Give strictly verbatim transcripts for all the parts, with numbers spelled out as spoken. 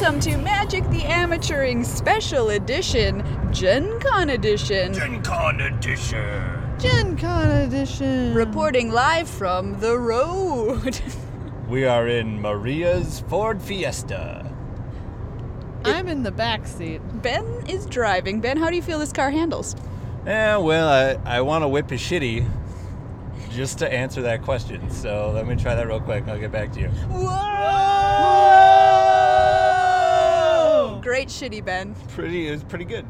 Welcome to Magic the Amateuring Special Edition, Gen Con Edition. Gen Con Edition. Gen Con Edition. Reporting live from the road. We are in Maria's Ford Fiesta. I'm in the back seat. Ben is driving. Ben, how do you feel this car handles? Yeah, well, I, I want to whip a shitty just to answer that question. So let me try that real quick and I'll get back to you. Whoa! Great shitty, Ben. Pretty, it was pretty good.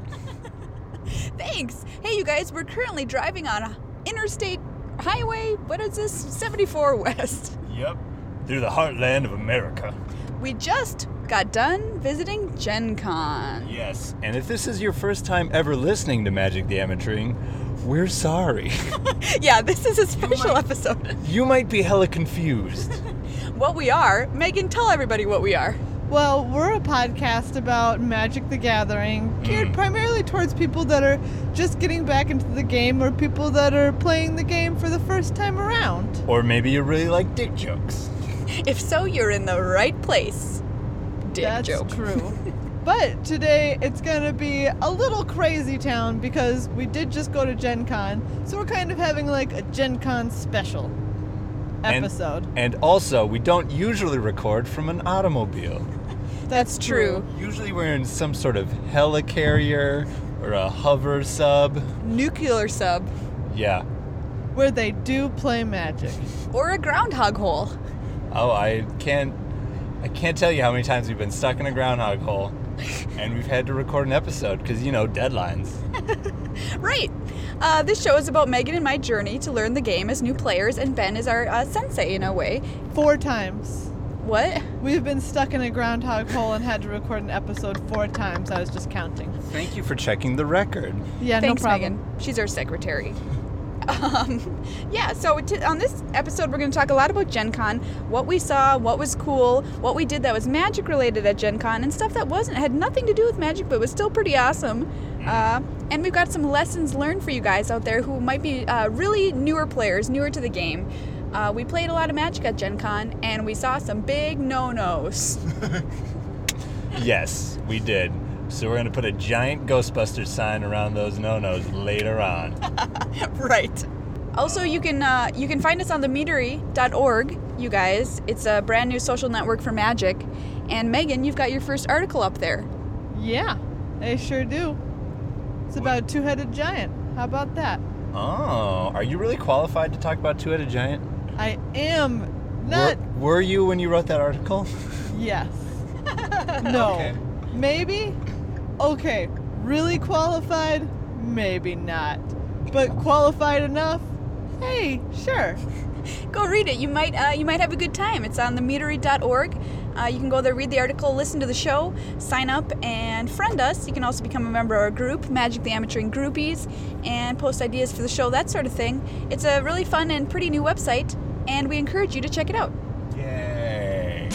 Thanks. Hey, you guys, we're currently driving on Interstate Highway, what is this? seventy-four West. Yep. Through the heartland of America. We just got done visiting Gen Con. Yes, and if this is your first time ever listening to Magic the Amateuring, we're sorry. Yeah, this is a special might- episode. You might be hella confused. What we are, Megan, tell everybody what we are. Well, we're a podcast about Magic the Gathering, geared Mm. primarily towards people that are just getting back into the game or people that are playing the game for the first time around. Or maybe you really like dick jokes. If so, you're in the right place. Dick That's joke. true. But today it's going to be a little crazy town because we did just go to Gen Con, so we're kind of having like a Gen Con special And- episode. And also, we don't usually record from an automobile. That's true. Usually we're in some sort of helicarrier or a hover sub. Nuclear sub. Yeah. Where they do play Magic. Or a groundhog hole. Oh, I can't I can't tell you how many times we've been stuck in a groundhog hole and we've had to record an episode because, you know, deadlines. Right. Uh, this show is about Megan and my journey to learn the game as new players, and Ben is our uh, sensei in a way. Four times. What? We've been stuck in a groundhog hole and had to record an episode four times. I was just counting. Thank you for checking the record. Yeah, Thanks, no problem. Megan. She's our secretary. Um, yeah, so t- on this episode, we're going to talk a lot about Gen Con, what we saw, what was cool, what we did that was Magic related at Gen Con, and stuff that wasn't, had nothing to do with Magic, but was still pretty awesome. Uh, and we've got some lessons learned for you guys out there who might be uh, really newer players, newer to the game. Uh, we played a lot of Magic at Gen Con, and we saw some big no-nos. Yes, we did. So we're going to put a giant Ghostbusters sign around those no-nos later on. Right. Also, you can uh, you can find us on the meadery dot org, you guys. It's a brand new social network for Magic. And Megan, you've got your first article up there. Yeah, I sure do. It's about a two-headed giant. How about that? Oh, are you really qualified to talk about Two-Headed Giant? I am not. Were, were you when you wrote that article? Yes. No. Okay. Maybe? Okay. Really qualified? Maybe not. But qualified enough? Hey, sure. Go read it. You might uh, you might have a good time. It's on the meadery dot org. Uh, you can go there, read the article, listen to the show, sign up, and friend us. You can also become a member of our group, Magic the Amateuring Groupies, and post ideas for the show, that sort of thing. It's a really fun and pretty new website, and we encourage you to check it out. Yay.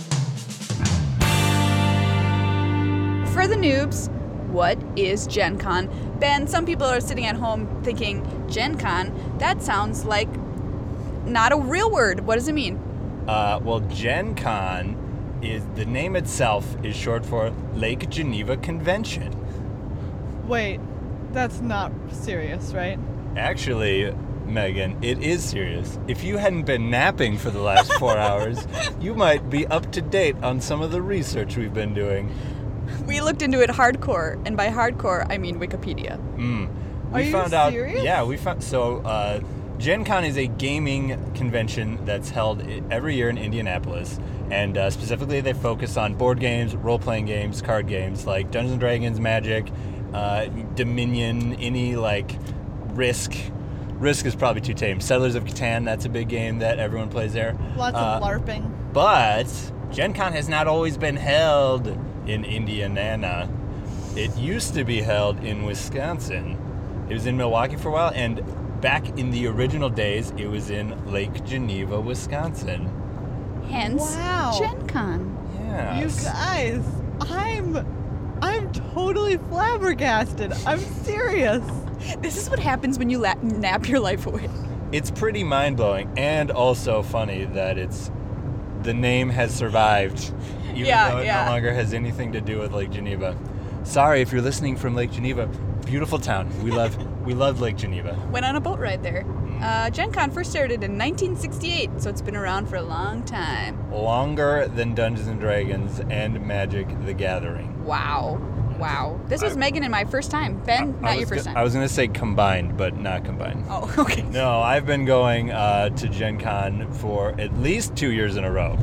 For the noobs, what is Gen Con? Ben, some people are sitting at home thinking, Gen Con? That sounds like not a real word. What does it mean? Uh, well, Gen Con is, the name itself is short for Lake Geneva Convention. Wait, that's not serious, right? Actually, Megan, it is serious. If you hadn't been napping for the last four hours, you might be up to date on some of the research we've been doing. We looked into it hardcore, and by hardcore, I mean Wikipedia. Mm. Are We you found out. serious? Yeah, we found. So, uh, Gen Con is a gaming convention that's held i- every year in Indianapolis, and uh, specifically they focus on board games, role-playing games, card games like Dungeons and Dragons, Magic, uh, Dominion, any like Risk. Risk is probably too tame. Settlers of Catan, that's a big game that everyone plays there. Lots Uh, of LARPing. But Gen Con has not always been held in Indiana. It used to be held in Wisconsin. It was in Milwaukee for a while, and back in the original days, it was in Lake Geneva, Wisconsin. Hence, Wow. Gen Con. Yeah. You guys, I'm I'm totally flabbergasted. I'm serious. This is what happens when you la- nap your life away. It's pretty mind-blowing and also funny that it's the name has survived even Yeah, though it yeah. no longer has anything to do with Lake Geneva. Sorry if you're listening from Lake Geneva. Beautiful town. We love we love Lake Geneva. Went on a boat ride there. Uh, Gen Con first started in nineteen sixty-eight, so it's been around for a long time. Longer than Dungeons and Dragons and Magic the Gathering. Wow. Wow. This was I- Megan and my first time. Ben, I not your was first go- time. I was going to say combined, but not combined. Oh, okay. No, I've been going uh, to Gen Con for at least two years in a row.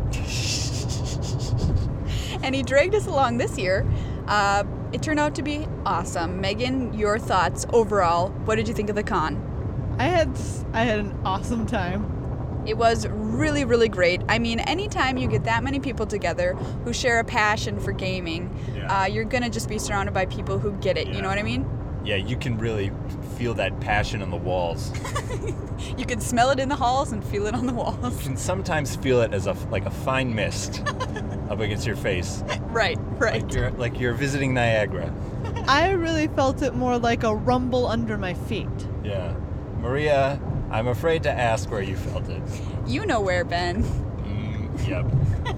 And he dragged us along this year. Uh, it turned out to be awesome. Megan, your thoughts overall. What did you think of the con? I had I had an awesome time. It was really, really great. I mean, anytime you get that many people together who share a passion for gaming, Yeah. uh, you're going to just be surrounded by people who get it. You Yeah. know what I mean? Yeah, you can really feel that passion on the walls. You can smell it in the halls and feel it on the You walls. can sometimes feel it as a like a fine mist up against your face, Right, right. like you're like you're visiting Niagara. I really felt it more like a rumble under my feet. Yeah, Maria, I'm afraid to ask where you felt it. You know where, Ben. Mm, yep.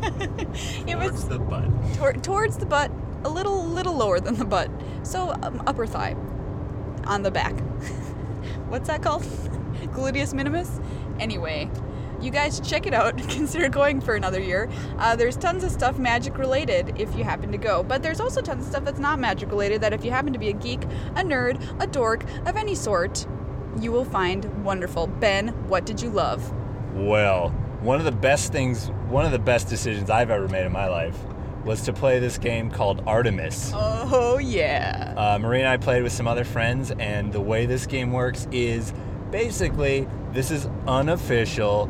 It Towards was the butt. tor- towards the butt, a little, little lower than the butt. So um, upper thigh, on the back. What's that called? Gluteus minimus. Anyway, you guys check it out. Consider going for another year. Uh, there's tons of stuff magic related if you happen to go, but there's also tons of stuff that's not magic related. That if you happen to be a geek, a nerd, a dork of any sort, you will find wonderful. Ben, what did you love? Well, one of the best things, one of the best decisions I've ever made in my life was to play this game called Artemis. Oh yeah. Uh, Marie and I played with some other friends, and the way this game works is basically, this is unofficial,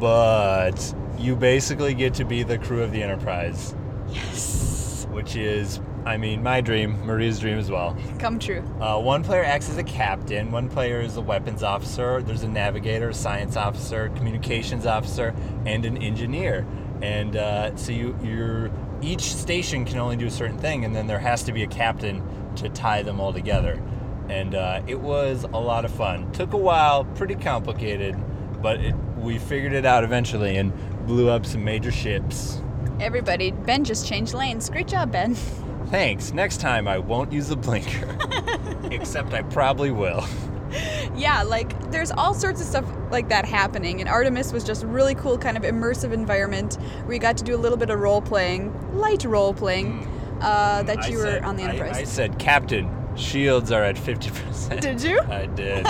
but you basically get to be the crew of the Enterprise, Yes. which is, I mean, my dream, Maria's dream as well. Come true. Uh, one player acts as a captain, one player is a weapons officer, there's a navigator, a science officer, communications officer, and an engineer. And uh, so you, you're, each station can only do a certain thing, and then there has to be a captain to tie them all together. And uh, it was a lot of fun. Took a while, pretty complicated, but it, we figured it out eventually and blew up some major ships. Everybody, Ben just changed lanes. Great job, Ben. Thanks. Next time I won't use the blinker. Except I probably will. Yeah, like there's all sorts of stuff like that happening, and Artemis was just a really cool kind of immersive environment where you got to do a little bit of role playing, light role playing, uh, that you I were said- on the I- Enterprise. I, said, Captain, shields are at fifty percent. Did you? I did.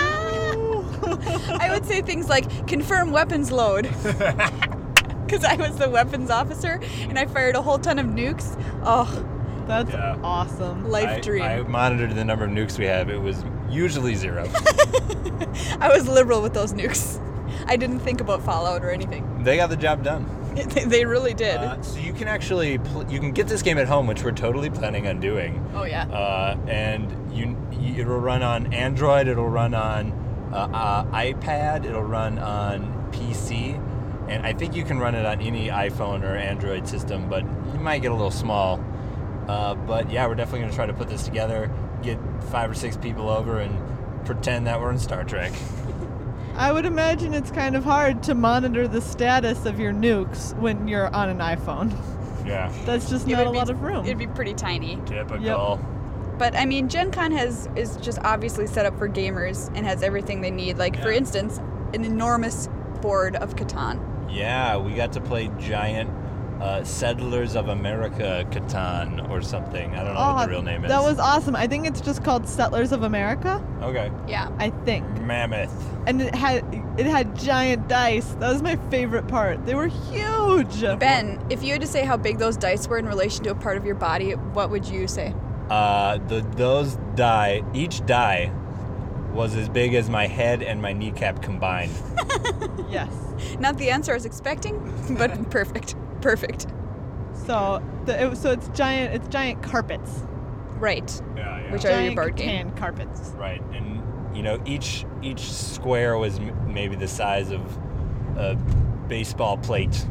I would say things like confirm weapons load. Because I was the weapons officer and I fired a whole ton of nukes. Oh, That's Yeah. awesome. life I, dream. I monitored the number of nukes we have. It was usually zero. I was liberal with those nukes. I didn't think about Fallout or anything. They got the job done. They, they really did. Uh, so you can actually pl- you can get this game at home, which we're totally planning on doing. oh yeah. Uh, and you, you it'll run on Android. It'll run on uh, uh, iPad. It'll run on P C. And I think you can run it on any iPhone or Android system, but you might get a little small. Uh, but yeah, we're definitely going to try to put this together, get five or six people over, and pretend that we're in Star Trek. I would imagine it's kind of hard to monitor the status of your nukes when you're on an iPhone. Yeah. That's just It not a would be- lot of room. It'd be pretty tiny. Typical. But I mean, Gen Con has is just obviously set up for gamers and has everything they need. Like for Yeah. instance, an enormous board of Catan. Yeah, we got to play giant uh, Settlers of America Catan or something. I don't know what the real name is. That was awesome. I think it's just called Settlers of America. Okay. Yeah. I think. Mammoth. And it had it had giant dice. That was my favorite part. They were huge. Ben, if you had to say how big those dice were in relation to a part of your body, what would you say? Uh, the those die, each die was as big as my head and my kneecap combined. Yes. Not the answer I was expecting, but perfect. Perfect. So the, it, so it's giant. It's giant carpets. Right. Yeah, yeah. Which are your Giant board game. Catan carpets. Right, and you know each each square was m- maybe the size of a baseball plate.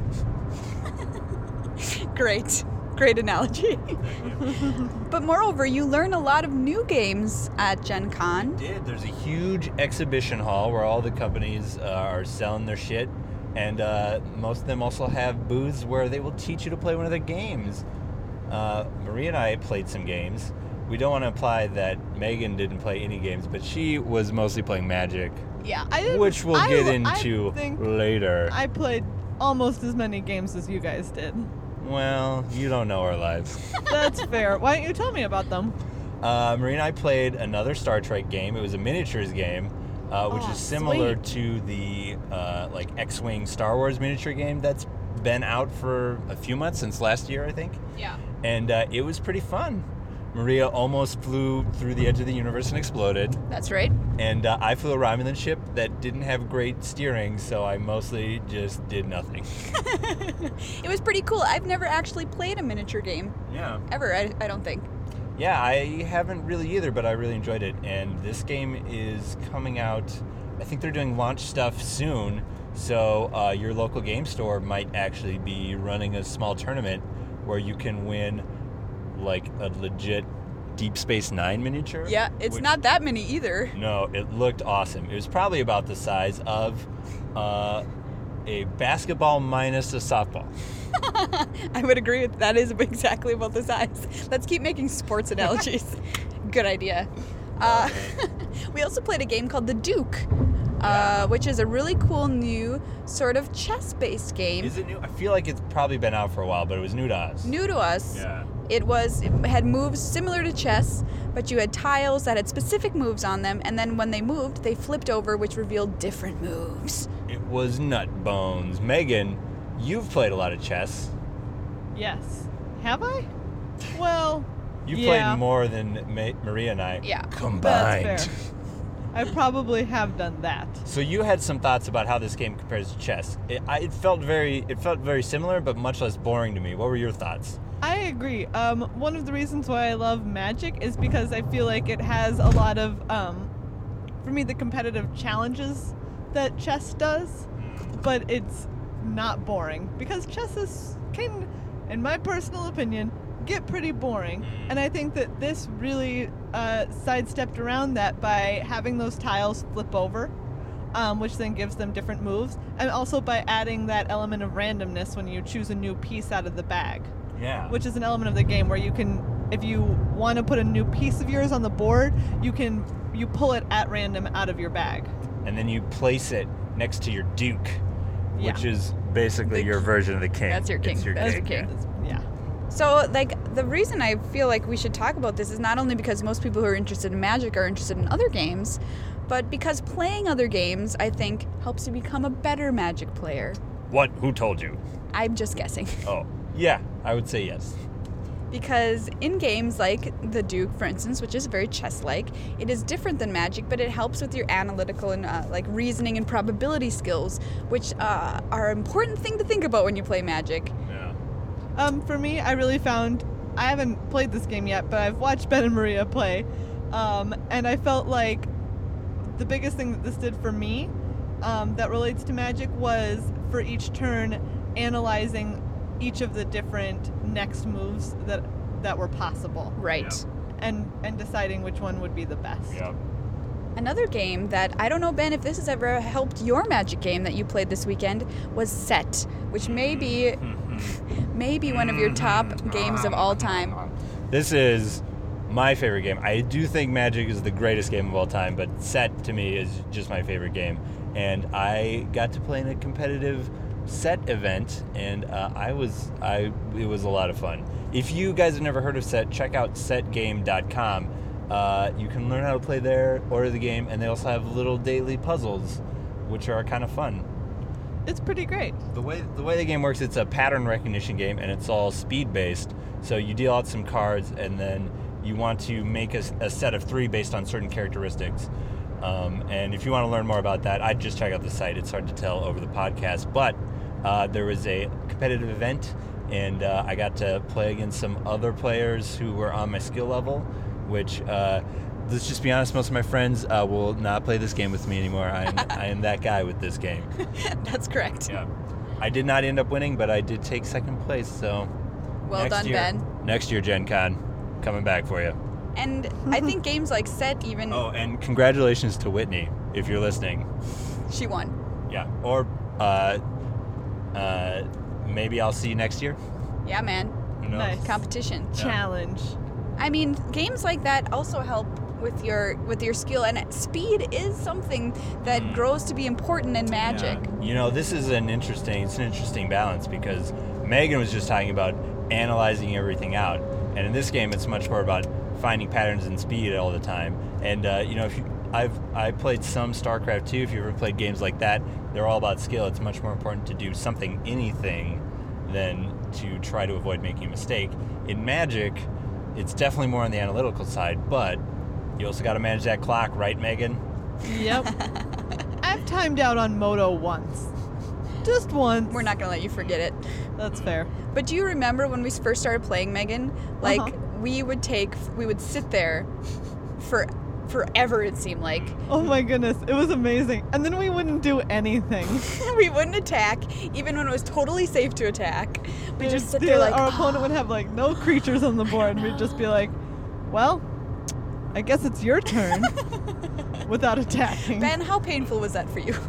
Great. Great analogy. But moreover, you learn a lot of new games at Gen Con. Did there's a huge exhibition hall where all the companies uh, are selling their shit, And uh, most of them also have booths where they will teach you to play one of their games. Uh, Maria and I played some games. We don't want to imply that Megan didn't play any games, but she was mostly playing Magic, Yeah. I didn't, which we'll I- get I into think later. I played almost as many games as you guys did. Well, you don't know our lives. That's fair. Why don't you tell me about them? Uh, Maria and I played another Star Trek game. It was a miniatures game, uh, which Oh, is similar sweet. to the uh, like X-wing Star Wars miniature game that's been out for a few months, since last year, I think. Yeah. And uh, it was pretty fun. Maria almost flew through the edge of the universe and exploded. That's right. And uh, I flew a Romulan ship that didn't have great steering, so I mostly just did nothing. It was pretty cool. I've never actually played a miniature game Yeah. ever. I, I don't think. Yeah, I haven't really either, but I really enjoyed it. And this game is coming out, I think they're doing launch stuff soon, so uh, your local game store might actually be running a small tournament where you can win like a legit Deep Space Nine miniature. Yeah, it's which- not that many either. No, it looked awesome. It was probably about the size of uh, a basketball minus a softball. I would agree with that. Is exactly about the size. Let's keep making sports analogies. Good idea. Uh, we also played a game called The Duke, uh, which is a really cool new sort of chess-based game. Is it new? I feel like it's probably been out for a while, but it was new to us. New to us. Yeah. It was it had moves similar to chess, but you had tiles that had specific moves on them, and then when they moved, they flipped over, which revealed different moves. It was nut bones. Megan, you've played a lot of chess. Yes. Have I? Well, You've yeah. played more than Ma- Maria and I Yeah. combined. That's fair. I probably have done that. So you had some thoughts about how this game compares to chess. It, I, it felt very, it felt very similar, but much less boring to me. What were your thoughts? I agree. Um, one of the reasons why I love Magic is because I feel like it has a lot of, um, for me, the competitive challenges that chess does, but it's not boring because chess is can, in my personal opinion, get pretty boring. And I think that this really uh, sidestepped around that by having those tiles flip over, um, which then gives them different moves, and also by adding that element of randomness when you choose a new piece out of the bag. Yeah. Which is an element of the game where you can, if you want to put a new piece of yours on the board, you can you pull it at random out of your bag. And then you place it next to your duke, Yeah. which is basically The your k- version of the king. That's your king. It's your That's king. your king. It's- yeah. So, like, the reason I feel like we should talk about this is not only because most people who are interested in Magic are interested in other games, but because playing other games, I think, helps you become a better Magic player. What? Who told you? I'm just guessing. Oh, yeah, I would say yes. Because in games like the Duke, for instance, which is very chess-like, it is different than Magic, but it helps with your analytical and uh, like reasoning and probability skills, which uh, are an important thing to think about when you play Magic. Yeah. Um, for me, I really found I haven't played this game yet, but I've watched Ben and Maria play, um, and I felt like the biggest thing that this did for me um, that relates to Magic was for each turn analyzing each of the different next moves that that were possible, Right. Yeah. and and deciding which one would be the best. Yep. Another game that I don't know, Ben, if this has ever helped your Magic game that you played this weekend was Set, which may be may be one of your top games of all time. This is my favorite game. I do think Magic is the greatest game of all time, but Set to me is just my favorite game. And I got to play in a competitive Set event, and uh, I was I it was a lot of fun. If you guys have never heard of Set, check out set game dot com. Uh, you can learn how to play there, order the game, and they also have little daily puzzles, which are kind of fun. It's pretty great. The way the way the game works, it's a pattern recognition game, and it's all speed based. So you deal out some cards, and then you want to make a, a set of three based on certain characteristics. Um, and if you want to learn more about that, I'd just check out the site. It's hard to tell over the podcast, but uh, there was a competitive event, and uh, I got to play against some other players who were on my skill level, which. Uh, Let's just be honest, most of my friends uh, will not play this game with me anymore. I am, I am that guy with this game. That's correct. Yeah. I did not end up winning, but I did take second place, so... Well next done, year, Ben. Next year, Gen Con, coming back for you. And I think games like Set even Oh, and congratulations to Whitney, if you're listening. she won. Yeah. Or uh, uh, maybe I'll see you next year. Yeah, man. Who knows? Nice. Competition. Challenge. I mean, games like that also help with your with your skill, and speed is something that Mm. grows to be important in Magic. Yeah. You know, this is an interesting. It's an interesting balance because Megan was just talking about analyzing everything out, and in this game, it's much more about finding patterns and speed all the time. And uh, you know, if you, I've I played some StarCraft too. If you ever played games like that, they're all about skill. It's much more important to do something, anything, than to try to avoid making a mistake. In Magic, it's definitely more on the analytical side, but you also got to manage that clock, right, Megan? Yep. I've timed out on Moto once. Just once. We're not gonna let you forget it. That's fair. But do you remember when we first started playing, Megan? Like Uh-huh. we would take, we would sit there for forever. It seemed like Oh my goodness, it was amazing. And then we wouldn't do anything. we wouldn't attack, even when it was totally safe to attack. We There's- just sit the- there like, our opponent would have like no creatures on the board, and we'd just be like, "Well, I guess it's your turn," without attacking. Ben, how painful was that for you?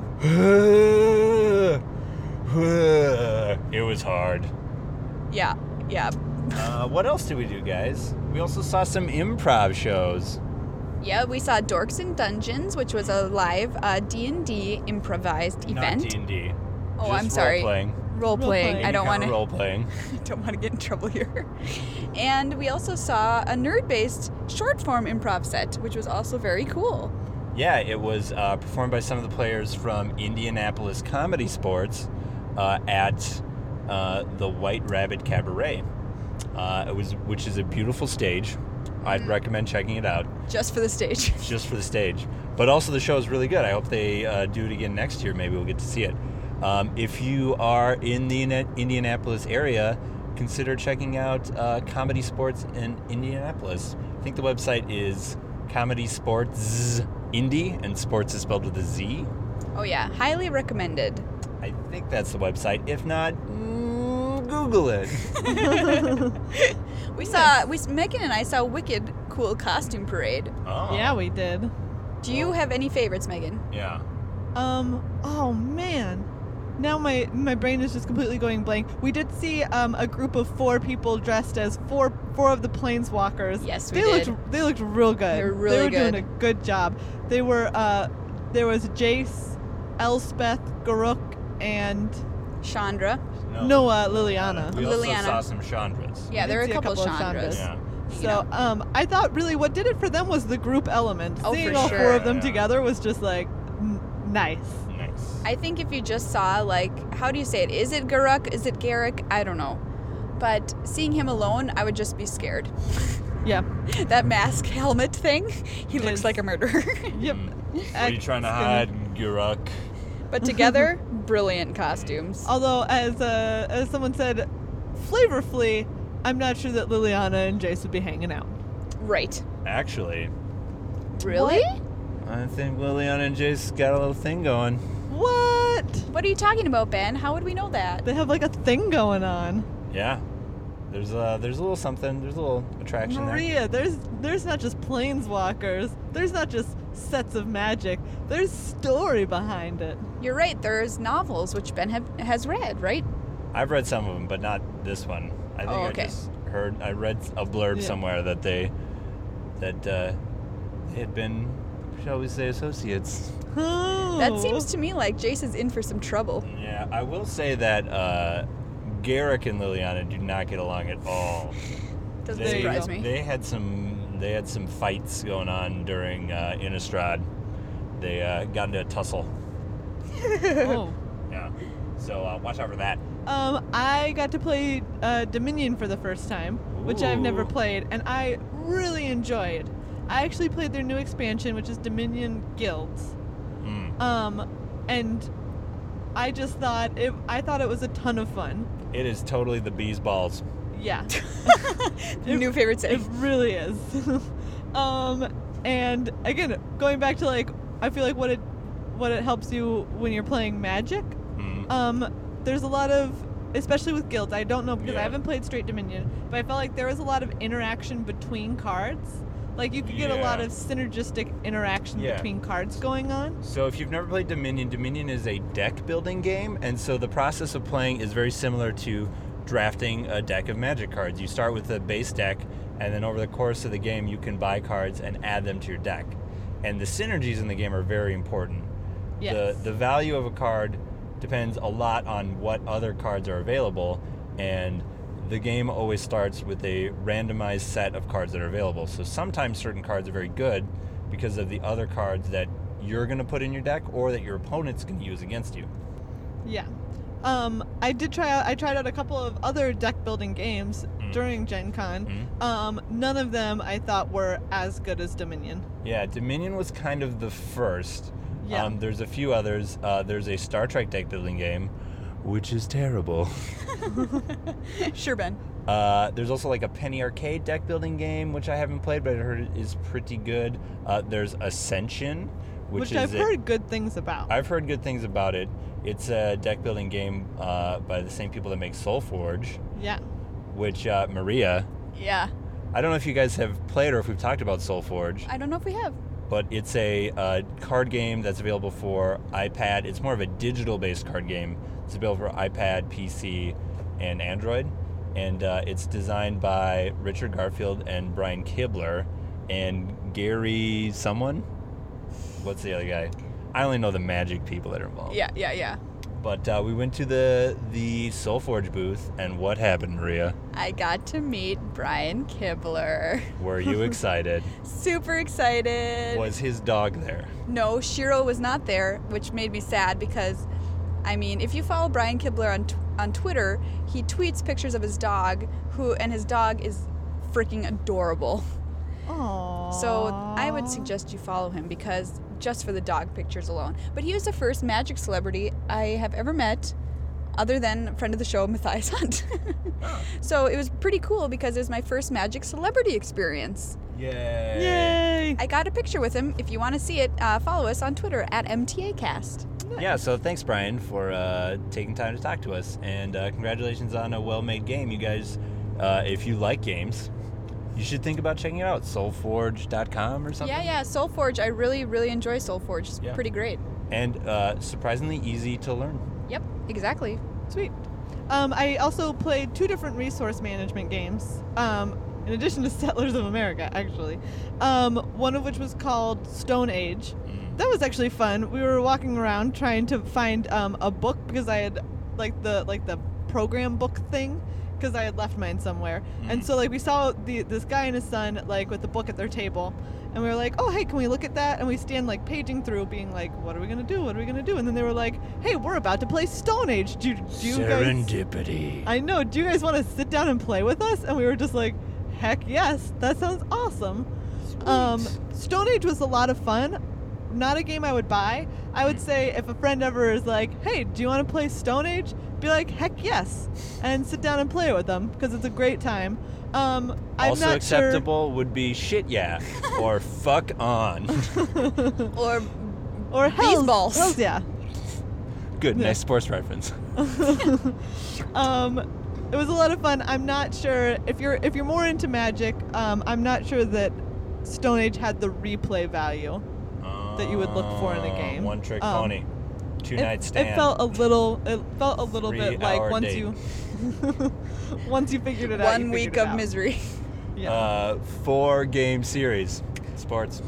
It was hard. Yeah, yeah, Uh, what else did we do, guys? We also saw some improv shows. yeah. We saw Dorks in Dungeons, which was a live uh, D and D improvised event. Not D and D. Oh, Just I'm sorry. Role-playing. Role playing. Role-playing. I don't want to. Role playing. Don't want to get in trouble here. And we also saw a nerd-based short-form improv set, which was also very cool. Yeah, it was uh, performed by some of the players from Indianapolis Comedy Sports uh, at uh, the White Rabbit Cabaret. Uh, it was, which is a beautiful stage. I'd recommend checking it out Just for the stage. just for the stage. But also the show is really good. I hope they uh, do it again next year. Maybe we'll get to see it. Um, if you are in the Ina- Indianapolis area, consider checking out uh, Comedy Sports in Indianapolis. I think the website is Comedy Sports Indy, and sports is spelled with a Z. Oh yeah, highly recommended. I think that's the website. If not, mm, Google it. We saw, we Megan and I saw a wicked cool costume parade. Oh. Yeah, we did. Do you have any favorites, Megan? Yeah. Um. Oh man. Now my my brain is just completely going blank. We did see um, a group of four people dressed as four four of the planeswalkers. Yes, we they did. looked they looked real good. They were really They were good. doing a good job. They were uh, there was Jace, Elspeth, Garuk, and Chandra. no, uh, Liliana. We also Liliana. saw some Chandras. Yeah, I there were did a see a couple, couple of Chandras. Chandras. Yeah. You So know. um, I thought really what did it for them was the group element. Oh, Seeing for all four sure. of them Yeah. together was just like n- nice. Nice. I think if you just saw, like, how do you say it? Is it Garuk? Is it Garrick? I don't know. But seeing him alone, I would just be scared. Yeah. That mask helmet thing, he looks Is- like a murderer. Yep. Mm. What are you trying to Ex- hide, Guruk? But together, brilliant costumes. Although, as uh, as someone said, flavorfully, I'm not sure that Liliana and Jace would be hanging out. Right. Actually, Really? I think Liliana and Jace got a little thing going. What? What are you talking about, Ben? How would we know that? They have like a thing going on. Yeah. There's a there's a little something. There's a little attraction there. Maria, there's there's not just planeswalkers. There's not just sets of magic. There's story behind it. You're right. There's novels which Ben have, has read, right? I've read some of them, but not this one. I think Oh, I okay. just heard. I read a blurb Yeah. somewhere that they that uh, they had been, shall we say, associates. Oh. That seems to me like Jace is in for some trouble. Yeah, I will say that uh, Garrick and Liliana do not get along at all. Doesn't They, surprise me. They had some they had some fights going on during uh, Innistrad. They uh, got into a tussle. Oh. Yeah. So uh, watch out for that. Um, I got to play uh, Dominion for the first time, which I've never Ooh. played, and I really enjoyed. I actually played their new expansion, which is Dominion Guilds. Mm. Um, and I just thought it. I thought it was a ton of fun. It is totally the bee's balls. Yeah, New favorite it setting. really is. um, and again, going back to like, I feel like what it what it helps you when you're playing Magic. Mm. Um, there's a lot of, especially with guilds, I don't know because Yeah. I haven't played straight Dominion, but I felt like there was a lot of interaction between cards. Like you could get a lot Yeah. of synergistic interaction Yeah. between cards going on. So if you've never played Dominion, Dominion is a deck building game, and so the process of playing is very similar to drafting a deck of Magic cards. You start with a base deck, and then over the course of the game, you can buy cards and add them to your deck. And the synergies in the game are very important. Yes. The the value of a card depends a lot on what other cards are available, and the game always starts with a randomized set of cards that are available. So sometimes certain cards are very good because of the other cards that you're going to put in your deck or that your opponent's going to use against you. Yeah. Um, I did try out. I tried out a couple of other deck building games Mm. during Gen Con. Mhm. Um, none of them I thought were as good as Dominion. Yeah, Dominion was kind of the first. Yeah. Um, there's a few others. Uh, there's a Star Trek deck building game, which is terrible. Sure, Ben. Uh, there's also like a Penny Arcade deck building game, which I haven't played, but I heard it is pretty good. Uh, there's Ascension, which, Which, is I've a- heard good things about. I've heard good things about it. It's a deck building game uh, by the same people that make SoulForge, yeah. which uh, Maria. Yeah. I don't know if you guys have played or if we've talked about SoulForge, I don't know if we have. but it's a uh, card game that's available for iPad. It's more of a digital-based card game. It's available for iPad, P C, and Android. And uh, it's designed by Richard Garfield and Brian Kibler and Gary someone. What's the other guy? I only know the Magic people that are involved. Yeah, yeah, yeah. But uh, we went to the the SoulForge booth, and what happened, Maria? I got to meet Brian Kibler. Were you excited? Super excited. Was his dog there? No, Shiro was not there, which made me sad because, I mean, if you follow Brian Kibler on t- on Twitter, he tweets pictures of his dog, who and his dog is freaking adorable. Aww. So I would suggest you follow him because just for the dog pictures alone. But he was the first Magic celebrity I have ever met, other than a friend of the show, Matthias Hunt. So it was pretty cool because it was my first Magic celebrity experience. Yay! Yay! I got a picture with him. If you want to see it, uh, follow us on Twitter at M T A Cast. Yeah, so thanks, Brian, for uh, taking time to talk to us. And uh, congratulations on a well-made game. You guys, uh, if you like games, you should think about checking it out. soul forge dot com or something? Yeah, yeah, SoulForge. I really, really enjoy SoulForge. It's Yeah. pretty great. And uh, surprisingly easy to learn. Yep, exactly. Sweet. Um, I also played two different resource management games, um, in addition to Settlers of America, actually. Um, one of which was called Stone Age. Mm. That was actually fun. We were walking around trying to find um, a book because I had like the like the program book thing because I had left mine somewhere. And Mm. so like we saw the this guy and his son like with the book at their table, and we were like, oh hey, can we look at that? And we stand like paging through, being like, what are we gonna do? What are we gonna do? And then they were like, hey, we're about to play Stone Age. Do, do you guys? Serendipity. I know. Do you guys want to sit down and play with us? And we were just like, heck yes, that sounds awesome. Um, Stone Age was a lot of fun. Not a game I would buy. I would say if a friend ever is like, hey, do you want to play Stone Age? Be like, heck yes, and sit down and play with them because it's a great time. Um, I'm Also not acceptable would be shit yeah or fuck on. Sure. Or or hell's, balls. Hell's yeah. Good, Yeah. nice sports reference. um, it was a lot of fun. I'm not sure if you're if you're more into Magic. Um, I'm not sure that Stone Age had the replay value that you would look for in a Uh, game. One trick Um, pony. Two It, night stand. it felt a little. It felt a little bit like Three-hour once date. you once you figured it out. you one week figured it of out. misery. Yeah. Uh, four game series. Sports.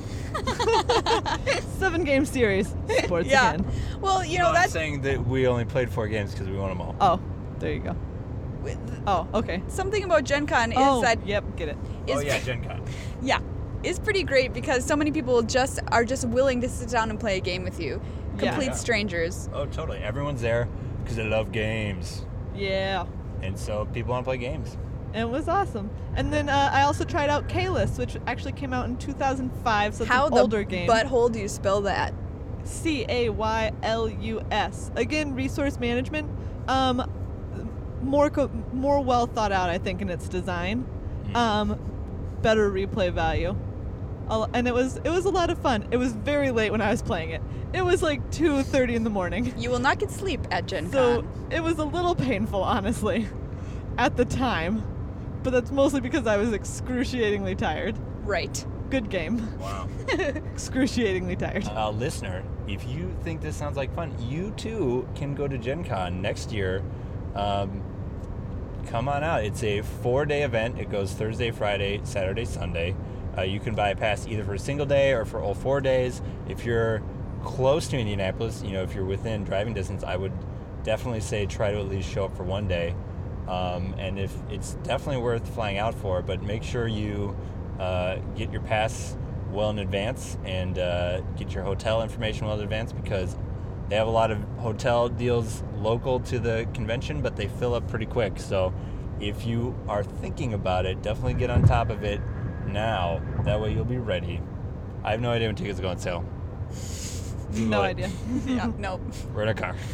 Seven game series. Sports Yeah. again. Well, you No, know, I'm that's saying that we only played four games because we won them all. Oh, there you go. Oh, okay. something about Gen Con is oh, that yep, get it. is oh yeah, Gen Con. yeah, is pretty great because so many people just are just willing to sit down and play a game with you. Yeah. Complete Yeah. strangers. Oh, totally. Everyone's there because they love games, Yeah. and so people want to play games. It was awesome. And then uh, I also tried out Kalis, which actually came out in two thousand five, so it's How an the older game. butthole do you spell that? C A Y L U S. Again, resource management. Um, more co- more well thought out, I think, in its design. Mm. Um, better replay value. A- And it was it was a lot of fun. It was very late when I was playing it. It was like two thirty in the morning. You will not get sleep at Gen So Con. it was a little painful, honestly, at the time. But that's mostly because I was excruciatingly tired. Right. Good game. Wow. Excruciatingly tired. Uh, listener, if you think this sounds like fun, you too can go to Gen Con next year. Um, come on out. It's a four-day event. It goes Thursday, Friday, Saturday, Sunday. Uh, you can buy a pass either for a single day or for all four days. If you're close to Indianapolis, you know, if you're within driving distance, I would definitely say try to at least show up for one day. Um, and if it's definitely worth flying out for, but make sure you uh, get your pass well in advance and uh, get your hotel information well in advance, because they have a lot of hotel deals local to the convention, but they fill up pretty quick. So if you are thinking about it, definitely get on top of it now. That way you'll be ready. I have no idea when tickets go on sale. No But idea. Yeah, nope. We're in a car.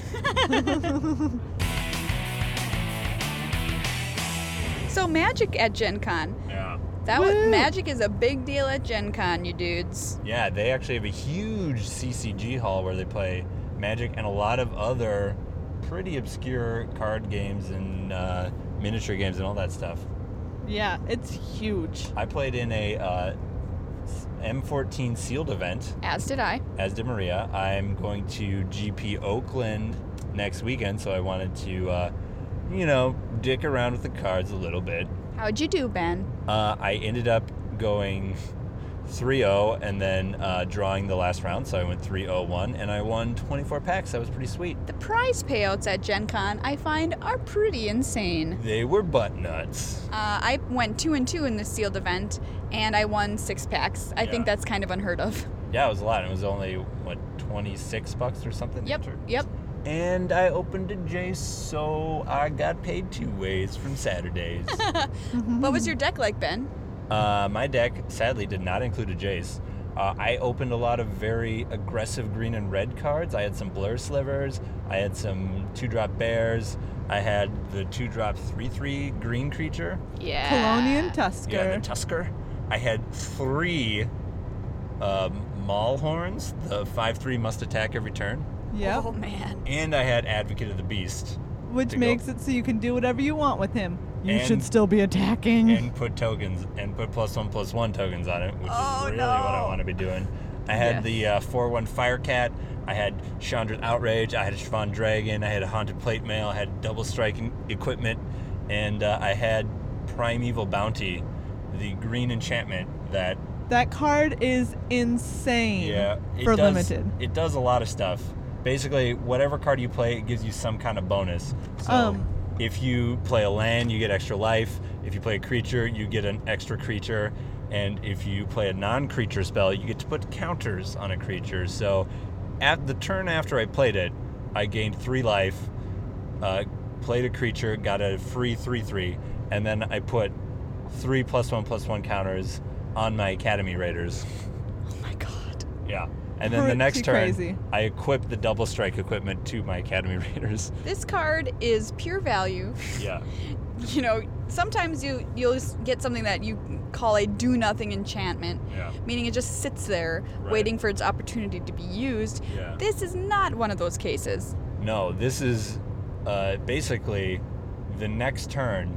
So Magic at Gen Con. Yeah. That was, Woo! Magic is a big deal at Gen Con, you dudes. Yeah, they actually have a huge C C G hall where they play Magic and a lot of other pretty obscure card games and uh, miniature games and all that stuff. Yeah, it's huge. I played in a uh, M fourteen sealed event, As did I. as did Maria. I'm going to G P Oakland next weekend, so I wanted to, uh, you know, dick around with the cards a little bit. How'd you do, Ben? Uh, I ended up going three oh and then uh, drawing the last round, so I went three oh one, and I won twenty-four packs. That was pretty sweet. The prize payouts at Gen Con, I find, are pretty insane. They were butt nuts. Uh, I went two and two in the sealed event, and I won six packs. I Yeah. think that's kind of unheard of. Yeah, it was a lot. It was only, what, twenty-six bucks or something? Yep, Sure. yep. And I opened a Jace, so I got paid two ways from Saturdays. What was your deck like, Ben? uh, my deck, sadly, did not include a Jace. Uh, I opened a lot of very aggressive green and red cards. I had some Blur Slivers. I had some two-drop Bears. I had the two-drop three three green creature. Yeah. Colonian Tusker. Yeah, the Tusker. I had three um, Maulhorns. The five three must attack every turn. Yep. Oh, man. And I had Advocate of the Beast. Which to go- makes it so you can do whatever you want with him. You And- should still be attacking. And put tokens, and put plus one, plus one tokens on it, which Oh, is really no. what I want to be doing. I had Yes. the uh, four one Firecat. I had Chandra's Outrage. I had a Siobhan Dragon. I had a Haunted Plate Mail. I had double striking equipment. And uh, I had Primeval Bounty, the green enchantment that That card is insane Yeah, it for does, limited. It does a lot of stuff. Basically, whatever card you play, it gives you some kind of bonus. So, Um, if you play a land, you get extra life. If you play a creature, you get an extra creature. And if you play a non-creature spell, you get to put counters on a creature. So, at the turn after I played it, I gained three life, uh, played a creature, got a free three three, and then I put three plus one plus one counters on my Academy Raiders. Oh, my God. Yeah. And then the next Pretty turn, crazy. I equipped the double strike equipment to my Academy Raiders. This card is pure value. Yeah. You know, sometimes you, you'll just get something that you call a do-nothing enchantment, Yeah. meaning it just sits there Right. waiting for its opportunity to be used. Yeah. This is not one of those cases. No, this is uh, basically the next turn.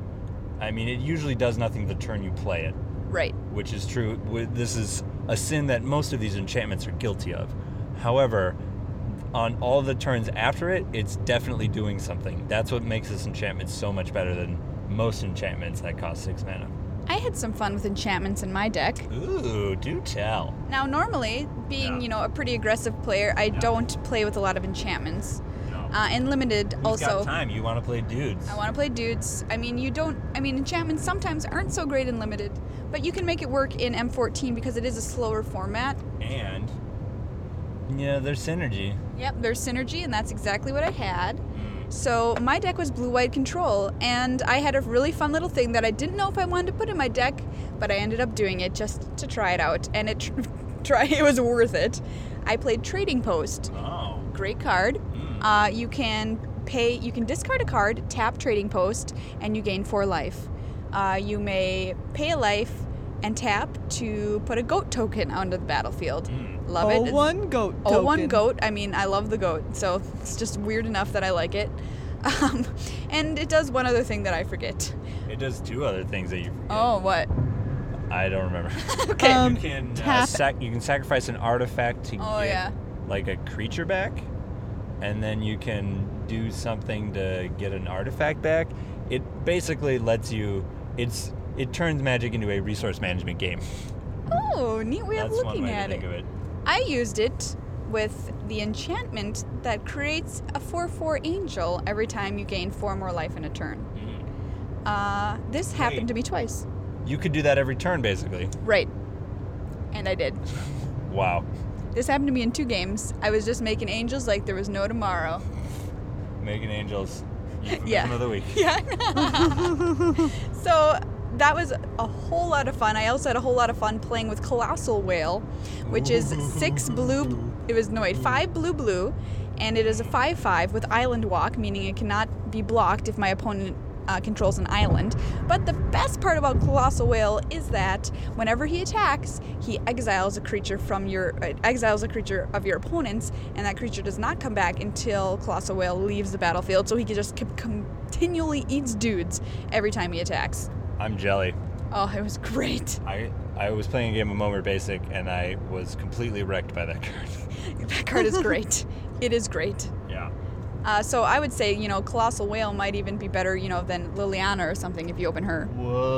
I mean, it usually does nothing the turn you play it, Right. which is true. Wi- This is a sin that most of these enchantments are guilty of. However, on all the turns after it, it's definitely doing something. That's what makes this enchantment so much better than most enchantments that cost six mana. I had some fun with enchantments in my deck. Ooh, do tell. Now, normally, being, Yeah. you know, a pretty aggressive player, I don't play with a lot of enchantments. No. Uh, and limited Who's also. got time? You want to play dudes. I want to play dudes. I mean, you don't. I mean, enchantments sometimes aren't so great in limited, but you can make it work in M fourteen because it is a slower format. And, yeah, there's synergy. Yep, there's synergy, and that's exactly what I had. So my deck was blue-white control, and I had a really fun little thing that I didn't know if I wanted to put in my deck, but I ended up doing it just to try it out, and it try it was worth it. I played Trading Post. Oh. Great card. Mm. Uh, you can pay. You can discard a card, tap Trading Post, and you gain four life. Uh, you may pay a life and tap to put a goat token onto the battlefield. Mm. Love it. Oh, It's- one goat Oh, token. one goat. I mean, I love the goat, so it's just weird enough that I like it. Um, and it does one other thing that I forget. It does two other things that you forget. Oh, what? I don't remember. Okay. Um, you can uh, tap- sac- you can sacrifice an artifact to Oh, get yeah. like a creature back, and then you can do something to get an artifact back. It basically lets you. It's it turns Magic into a resource management game. Oh, neat way of That's one looking way at to think it. of it. I used it with the enchantment that creates a four four angel every time you gain four more life in a turn. Uh, this happened Wait. to me twice. You could do that every turn, basically. Right. And I did. Wow. This happened to me in two games. I was just making angels like there was no tomorrow. Making Angels. Euphemism Yeah. of the week. Yeah. So that was a whole lot of fun. I also had a whole lot of fun playing with Colossal Whale, which is six blue. It was no wait, five blue blue, and it is a five five with Island Walk, meaning it cannot be blocked if my opponent uh, controls an island. But the best part about Colossal Whale is that whenever he attacks, he exiles a creature from your uh, exiles a creature of your opponent's, and that creature does not come back until Colossal Whale leaves the battlefield. So he can just c- continually eats dudes every time he attacks. I'm jelly. Oh, it was great. I I was playing a game of Moment Basic, and I was completely wrecked by that card. That card is great. It is great. Yeah. Uh, so I would say, you know, Colossal Whale might even be better, you know, than Liliana or something if you open her.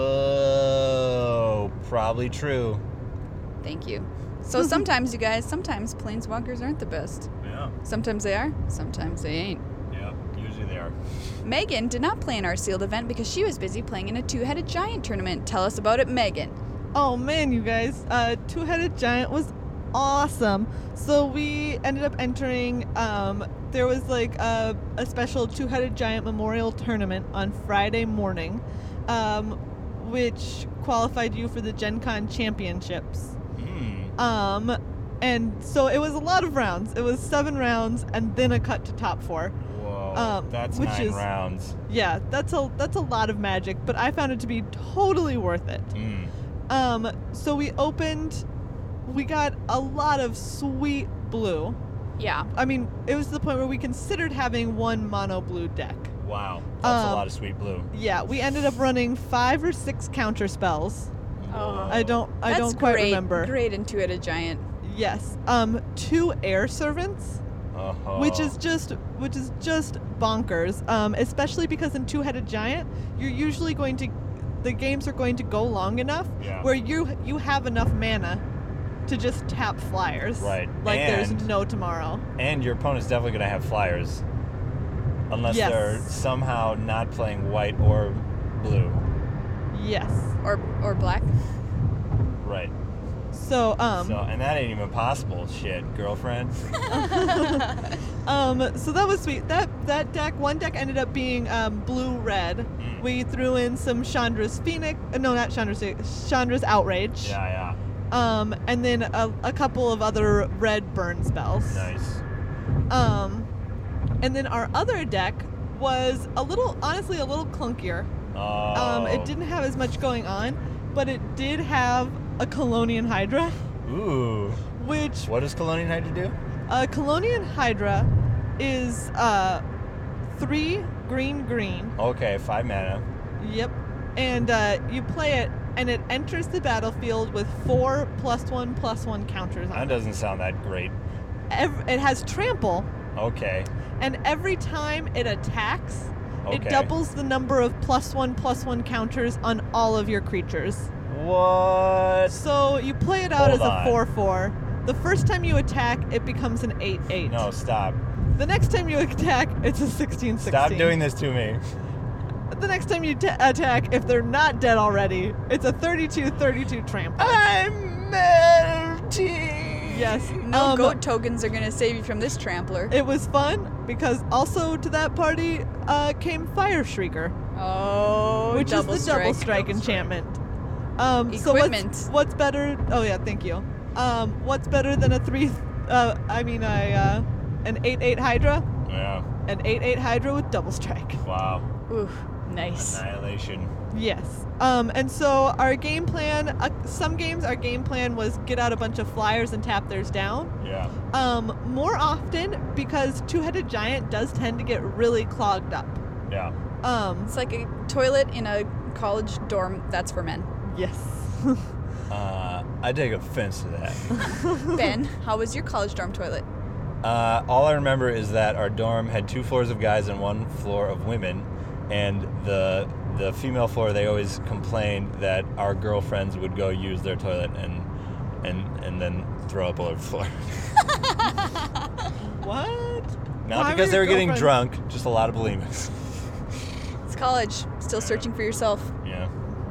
Whoa. Probably true. Thank you. So sometimes, you guys, sometimes planeswalkers aren't the best. Yeah. Sometimes they are, sometimes they ain't. Yeah. Usually they are. Megan did not play in our sealed event because she was busy playing in a two-headed giant tournament. Tell us about it, Megan. Oh man, you guys, uh, Two-Headed Giant was awesome. So we ended up entering, um, there was like a, a special Two-Headed Giant Memorial Tournament on Friday morning, um, which qualified you for the Gen Con Championships. Hmm. Um, and so it was a lot of rounds. It was seven rounds and then a cut to top four. Whoa. Um, that's which nine is- rounds. Yeah, that's a that's a lot of Magic, but I found it to be totally worth it. Hmm. Um, so we opened, we got a lot of sweet blue. Yeah. I mean, it was to the point where we considered having one mono blue deck. Wow. That's a Um, lot of sweet blue. Yeah, we ended up running five or six counter spells. Oh. I don't, I That's don't quite great. remember. Great in two-headed giant. Yes. Um, two air servants, Uh-huh. which is just, which is just bonkers. Um, especially because in two-headed giant, you're usually going to, the games are going to go long enough Yeah. where you you have enough mana to just tap flyers. Right. Like there's And- no tomorrow. And your opponent's definitely going to have flyers. Unless Yes. they're somehow not playing white or blue. Yes. Or or black. Right. So um so, and that ain't even possible. Shit, girlfriend. um so that was sweet. That that deck, one deck ended up being um blue red. Mm. We threw in some Chandra's Phoenix. Uh, no, not Chandra's. Chandra's Outrage. Yeah, Um and then a, a couple of other red burn spells. yeah. Nice. Um and then our other deck was a little, honestly, a little clunkier. Oh. Um, it didn't have as much going on, but it did have a Colonian Hydra, Ooh. which What does Colonian Hydra do? a Colonian Hydra is uh, three green green. Okay, five mana. Yep. And uh, you play it, and it enters the battlefield with four plus one plus one counters That on it. doesn't sound that great. Ev- it has trample, Okay. and every time it attacks, it Okay. doubles the number of plus one plus one counters on all of your creatures. What? So you play it out Hold as a on. four four. The first time you attack, it becomes an eight eight. No, stop. The next time you attack, it's a sixteen sixteen. Stop doing this to me. The next time you ta attack, if they're not dead already, it's a thirty-two thirty-two trample. I'm melting. Yes. No um, goat tokens are gonna save you from this trampler. It was fun because also to that party uh, came Fire Shrieker, Oh, which double is the double strike Double strike. enchantment. Um, Equipment. So what's, what's better? Oh yeah, thank you. Um, what's better than a three? Uh, I mean, a uh, an eight eight Hydra, Yeah. an eight eight Hydra with double strike. Wow. Ooh, nice. Annihilation. Yes. Um, and so our game plan, uh, some games our game plan was get out a bunch of flyers and tap theirs down. Yeah. Um, more often because Two-Headed Giant does tend to get really clogged up. Yeah. Um, It's like a toilet in a college dorm that's for men. yes. Uh, I take offense to that. Ben, how was your college dorm toilet? Uh, all I remember is that our dorm had two floors of guys and one floor of women, and the the female floor, they always complained that our girlfriends would go use their toilet and and and then throw up all over the floor. What? Not Why because they your were getting girlfriends- drunk, just a lot of bulimics. It's college. Still searching for yourself. Yeah.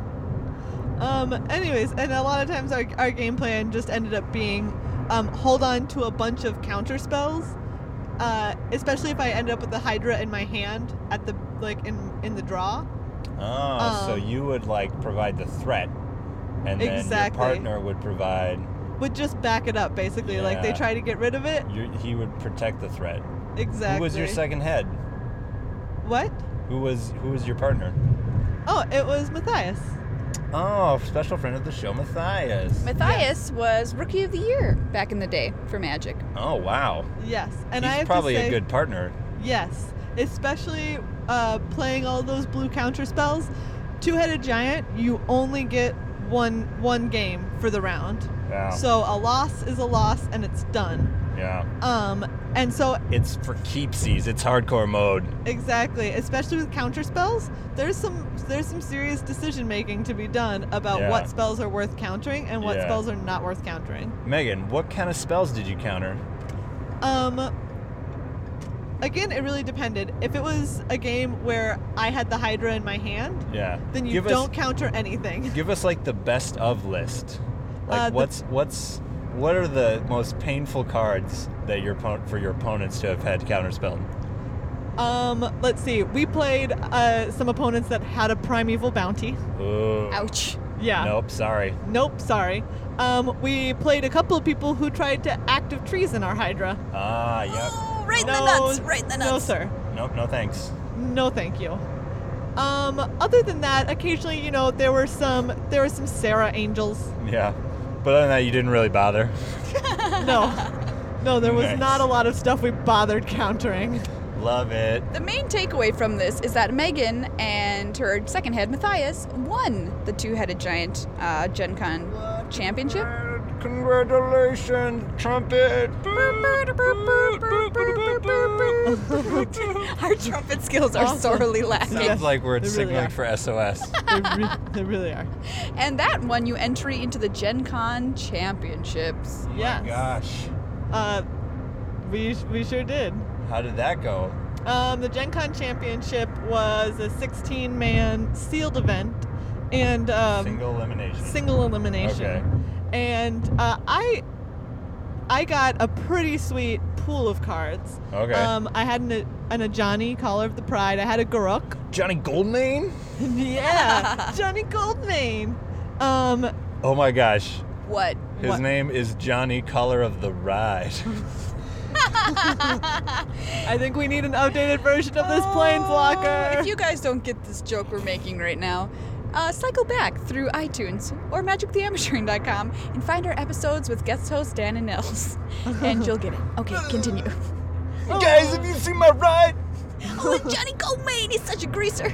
Um, anyways, and a lot of times our, our game plan just ended up being um, hold on to a bunch of counter spells, uh, especially if I ended up with the Hydra in my hand at the, like, in, in the draw. Oh, so Um, you would like provide the threat, and then Exactly. your partner would provide. Would just back it up, basically. Like, they Yeah. try to get rid of it. You, he would protect the threat. Exactly. Who was your second head? What? Who was who was your partner? Oh, it was Matthias. Oh, special friend of the show, Matthias. Matthias was Rookie of the Year back in the day for Magic. Oh wow. Yes. And He's I have probably to say, a good partner. Yes, especially uh, playing all those blue counter spells. Two-headed giant, you only get one one game for the round. Yeah. So a loss is a loss, and it's done. Yeah. Um, and so It's for keepsies. It's hardcore mode. exactly, especially with counter spells, there's some there's some serious decision making to be done about Yeah. what spells are worth countering and what Yeah. spells are not worth countering. Megan, what kind of spells did you counter? Um, again, it really depended. If it was a game where I had the Hydra in my hand, Yeah. then you give don't Us, counter anything. give us like the best of list. Like Uh, the- what's what's what are the most painful cards that your opponent for your opponents to have had counterspelled? Um, let's see. We played uh, some opponents that had a Primeval Bounty. Ooh. Ouch. Yeah. Nope. Sorry. Nope, sorry. Um, we played a couple of people who tried to active treason our Hydra. Ah. Yep. Oh, right in no, the nuts. Right in the nuts. No, sir. Nope. No thanks. No, thank you. Um, other than that, occasionally, you know, there were some there were some Sarah Angels. Yeah. But other than that, you didn't really bother. No, no, there was Nice. not a lot of stuff we bothered countering. Love it. The main takeaway from this is that Megan and her second head, Matthias, won the two-headed giant uh, Gen Con championship. Congratulations, trumpet. Our trumpet skills are Awesome. sorely lacking. Sounds Yes, like we're they really signaling are. for S O S. They, re- they really are. And that won you entry into the Gen Con championships. Yes. My gosh. Uh, we we sure did. How did that go? Um, the Gen Con Championship was a sixteen-man sealed event and um, Single elimination. single elimination. Okay. And uh, I I got a pretty sweet pool of cards. Okay. Um, I had an, an Ajani, Caller of the Pride. I had a Garuk. Johnny Goldmane? Yeah, Johnny Goldmane. Um, Oh my gosh. What? His What? name is Johnny Color of the Ride. I think we need an updated version of this Planeswalker. Oh, If you guys don't get this joke we're making right now, uh, cycle back through iTunes or magic the amateuring dot com and find our episodes with guest hosts Dan and Nils, and you'll get it. Okay, continue. Guys, have you seen my ride? Oh, and Johnny Goldmane, he's such a greaser.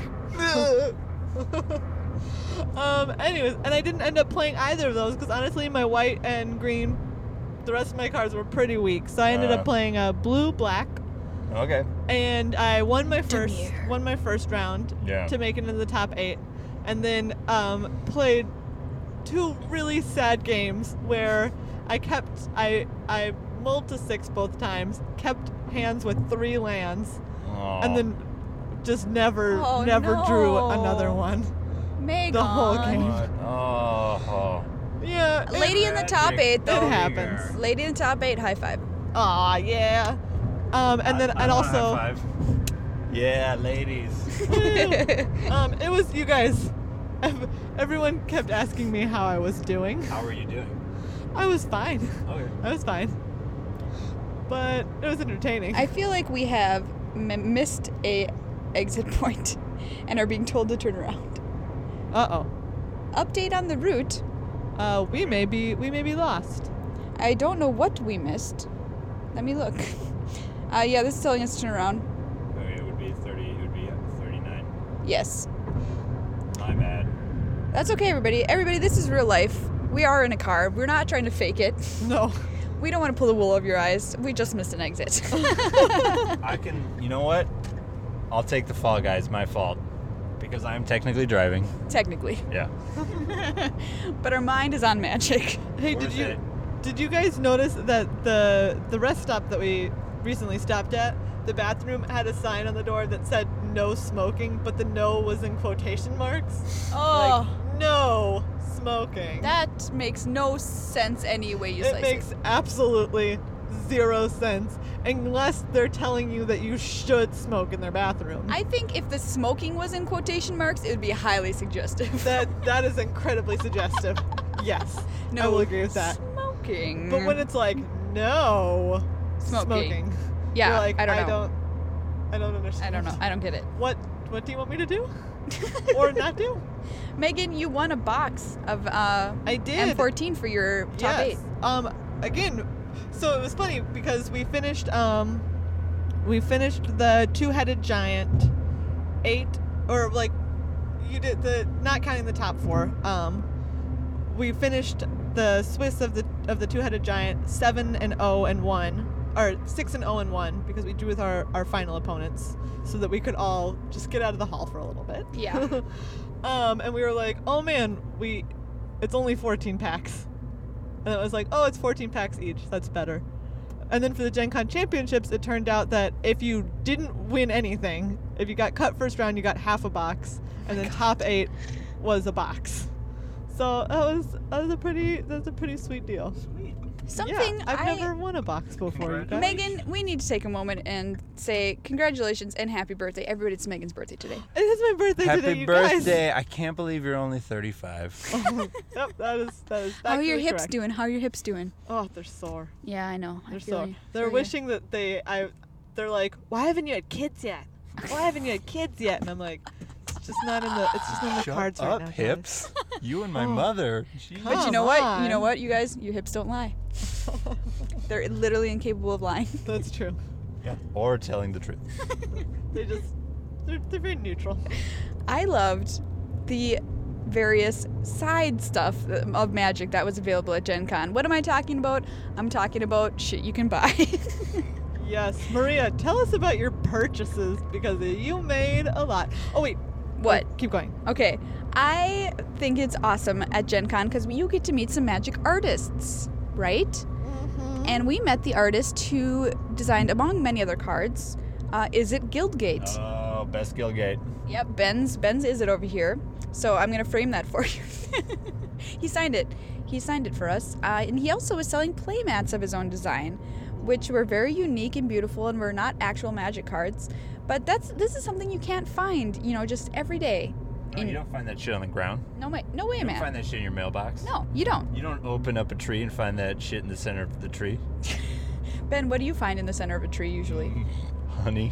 Um, anyways, and I didn't end up playing either of those because honestly, my white and green, the rest of my cards were pretty weak. So I ended Uh. up playing a blue, black, Okay. and I won my first Demir. won my first round Yeah. to make it into the top eight, and then um, played two really sad games where I kept I I mulled to six both times, kept hands with three lands, Aw. and then just never Oh, never drew no. another one. Megan. The whole game. What? Oh. oh. Yeah. it- Lady in the top Magic. eight, though. It happens. Lady in the top eight, high five. Aw, yeah. Um, and then and also, Yeah, ladies. um, it was you guys. ev- Everyone kept asking me how I was doing. How are you doing? I was fine. Okay. I was fine. But it was entertaining. I feel like we have m- missed a exit point and are being told to turn around. Uh oh. Update on the route. Uh, we may be we may be lost. I don't know what we missed. Let me look. Uh, yeah, this is telling us to turn around. Okay, it would be thirty. It would be thirty-nine. Yes. My bad. That's okay, everybody. Everybody, this is real life. We are in a car. We're not trying to fake it. No. We don't want to pull the wool over your eyes. We just missed an exit. I can, you know what? I'll take the fall, guys. My fault. Because I'm technically driving. Technically. Yeah. But our mind is on Magic. Hey, did Where's you it? did you guys notice that the the rest stop that we recently stopped at, the bathroom had a sign on the door that said no smoking, but the no was in quotation marks? Oh, Like, no smoking. that makes no sense any way you it slice makes it. absolutely zero sense unless they're telling you that you should smoke in their bathroom. I think if the smoking was in quotation marks, it would be highly suggestive. that that is incredibly suggestive. Yes. no I will agree with that. Smoking. But when it's like no Smoking. smoking, yeah, you're like, I don't know. I don't I don't understand. I don't know. I don't get it. What what do you want me to do? Or not do? Megan, you won a box of uh, I did. M fourteen for your top eight. Yes. Um again, so it was funny because we finished um we finished the two-headed giant eight or like you did the not counting the top four. Um we finished the Swiss of the of the two-headed giant seven and oh and one or six and oh and one because we drew with our our final opponents so that we could all just get out of the hall for a little bit. Yeah. um and we were like, "Oh man, we it's only fourteen packs." And it was like, "Oh, it's fourteen packs each. That's better." And then for the Gen Con Championships, it turned out that if you didn't win anything, if you got cut first round, you got half a box, and then top eight was a box. So that was that was a pretty that was a pretty sweet deal. Sweet. Something yeah, I've I never won a box before. You guys. Megan, we need to take a moment and say congratulations and happy birthday. Everybody, it's Megan's birthday today. It is my birthday Happy today, you birthday. I can't believe you're only thirty-five. guys. Yep, that is that is. How are your factually hips correct. doing? How are your hips doing? Oh, they're sore. Yeah, I know. I They're feel sore. you. They're Feel you. wishing that they I they're like, "Why haven't you had kids yet? Why haven't you had kids yet?" And I'm like, "It's just not in the it's just not in the Shut cards up, right now." guys." hips. You and my Oh. mother. Jeez. But you Come know what? You know on. what, you guys? Your hips don't lie. They're literally incapable of lying. That's true. Yeah. Or telling the truth. They just they're, they're very neutral. I loved the various side stuff of Magic that was available at Gen Con. What am I talking about? I'm talking about shit you can buy. Yes, Maria, tell us about your purchases because you made a lot. Oh wait, What? Oh, keep going. Okay, I think it's awesome at Gen Con because you get to meet some Magic artists, right? Mm-hmm. And we met the artist who designed, among many other cards, uh, Is It Guildgate? Oh, best Guildgate. Yep, Ben's Ben's Is It over here. So I'm gonna frame that for you. He signed it. He signed it for us, uh, and he also was selling play mats of his own design, which were very unique and beautiful, and were not actual Magic cards. But that's this is something you can't find, you know, just every day. No, In- you don't find that shit on the ground. No way, no way, You don't man. find that shit in your mailbox. No, you don't. You don't open up a tree and find that shit in the center of the tree. Ben, what do you find in the center of a tree usually? Honey.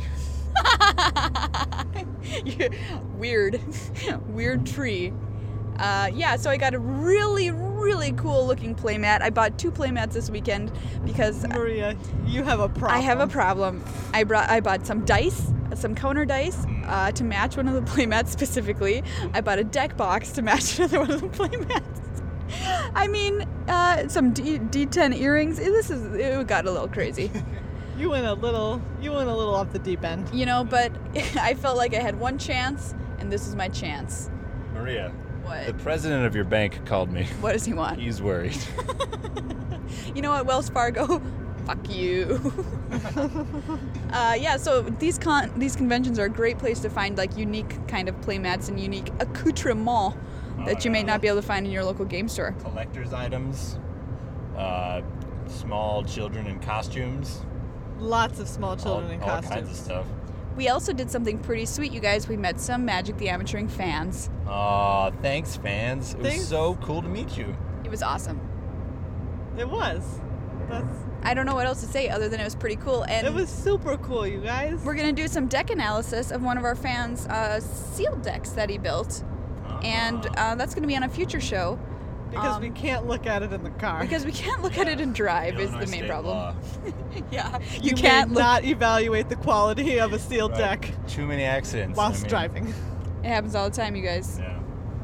You- Weird, weird tree. Uh, yeah, so I got a really, really cool looking playmat. I bought two playmats this weekend because Maria, you have a problem. I have a problem. I brought, I bought some dice, some counter dice, uh, to match one of the playmats specifically. I bought a deck box to match another one of the playmats. I mean, uh, some D- D10 earrings. This is it got a little crazy. You went a little. You went a little off the deep end. You know, but I felt like I had one chance, and this is my chance. Maria, What? the president of your bank called me. What does he want? He's worried. You know what, Wells Fargo? Fuck you. uh, yeah, so these con- these conventions are a great place to find like unique kind of playmats and unique accoutrements that you may not be able to find in your local game store. Collector's items, uh, small children in costumes, Lots of small children all, in all costumes. kinds of stuff. We also did something pretty sweet, you guys. We met some Magic the Amateuring fans. Aw, thanks, fans. It Thanks. was so cool to meet you. It was awesome. It was. That's. I don't know what else to say other than it was pretty cool. And It was super cool, you guys. we're gonna do some deck analysis of one of our fans' uh, sealed decks that he built, and uh, that's gonna be on a future show. because um, we can't look at it in the car. Because we can't look at it and drive is Illinois the main state problem. law. Yeah, you, you, can't may look. not evaluate the quality of a sealed Right. deck Too many accidents. whilst I mean, driving. It happens all the time, you guys. Yeah.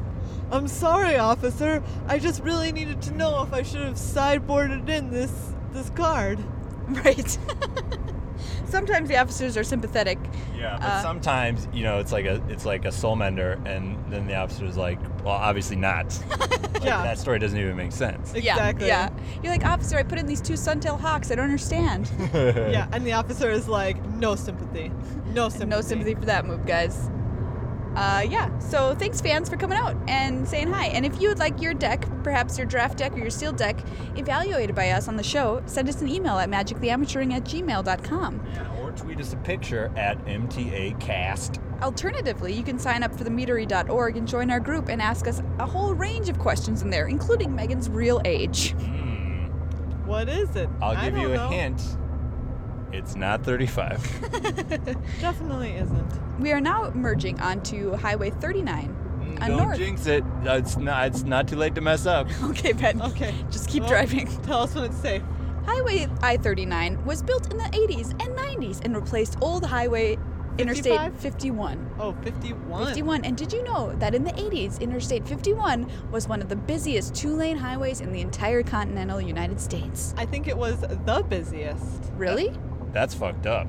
I'm sorry, officer. I just really needed to know if I should have sideboarded in this this card. Right. Sometimes the officers are sympathetic. Yeah, but Uh, sometimes, you know, it's like a it's like a soul mender, and then the officer's like, well, obviously not. Like, Yeah. that story doesn't even make sense. Exactly. Yeah, yeah. You're like, officer, I put in these two Suntail Hawks. I don't understand. Yeah, and the officer is like, no sympathy. No sympathy. No sympathy for that move, guys. Uh, yeah, so thanks, fans, for coming out and saying hi. And if you would like your deck, perhaps your draft deck or your sealed deck, evaluated by us on the show, send us an email at magicallyamateuring at gmail dot com. Yeah, or tweet us a picture at M T A Cast. Alternatively, you can sign up for the meadery dot org and join our group and ask us a whole range of questions in there, including Megan's real age. Hmm. What is it? I'll I give you don't a know. hint. It's not thirty-five. Definitely isn't. We are now merging onto Highway thirty-nine. on Don't north. jinx it. Uh, It's not. It's not too late to mess up. Okay, Ben. Okay. Just keep Well, driving. Tell us when it's safe. Highway I thirty-nine was built in the eighties and nineties and replaced old Highway Interstate fifty-five? fifty-one. Oh, fifty-one. fifty-one. And did you know that in the eighties, Interstate fifty-one was one of the busiest two-lane highways in the entire continental United States? I think it was the busiest. Really? That's fucked up.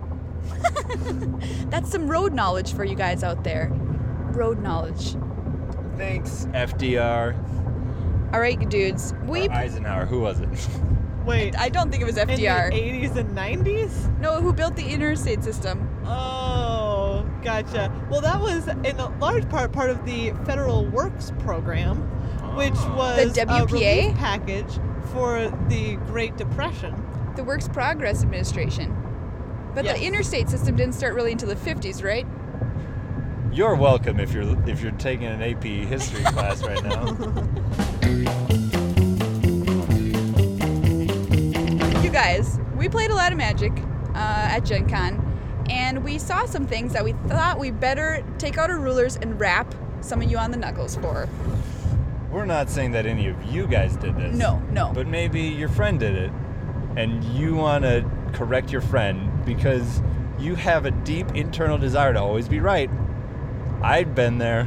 That's some road knowledge for you guys out there. Road knowledge. Thanks, F D R. All right, dudes. We. Or Eisenhower. Who was it? Wait. I don't think it was F D R. In the eighties and nineties? No, who built the interstate system? Oh, gotcha. Well, that was in a large part part of the Federal Works Program, which Oh. was The a W P A? relief package for the Great Depression. The Works Progress Administration. But Yes. the interstate system didn't start really until the fifties, right? You're welcome if you're if you're taking an A P history class right now. You guys, we played a lot of Magic uh, at Gen Con, and we saw some things that we thought we better take out our rulers and rap some of you on the knuckles for. We're not saying that any of you guys did this. No, no. But maybe your friend did it, and you want to correct your friend because you have a deep internal desire to always be right. I'd been there.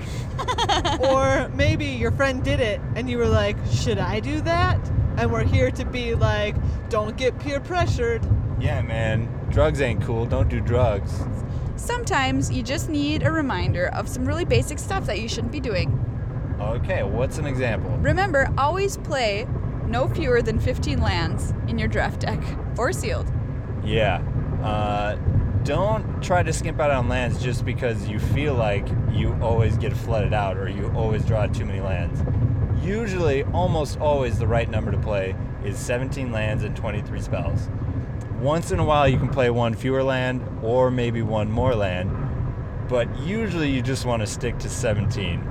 Or maybe your friend did it and you were like, should I do that? And we're here to be like, don't get peer pressured. Yeah, man. Drugs ain't cool. Don't do drugs. Sometimes you just need a reminder of some really basic stuff that you shouldn't be doing. Okay, what's an example? Remember, always play no fewer than fifteen lands in your draft deck, or sealed. Yeah. Uh, don't try to skimp out on lands just because you feel like you always get flooded out or you always draw too many lands. Usually, almost always, the right number to play is seventeen lands and twenty-three spells. Once in a while, you can play one fewer land or maybe one more land, but usually you just want to stick to seventeen.